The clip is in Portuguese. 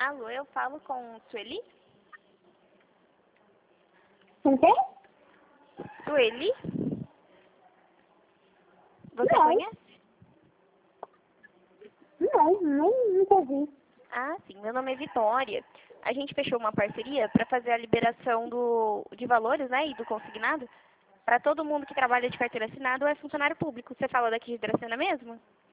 Alô, eu falo com Sueli? Com quem? Sueli? Você Não. conhece? Não, nunca vi. Ah, sim. Meu nome é Vitória. A gente fechou uma parceria para fazer a liberação de valores, né, e do consignado para todo mundo que trabalha de carteira assinada ou é funcionário público. Você fala daqui de Dracena mesmo?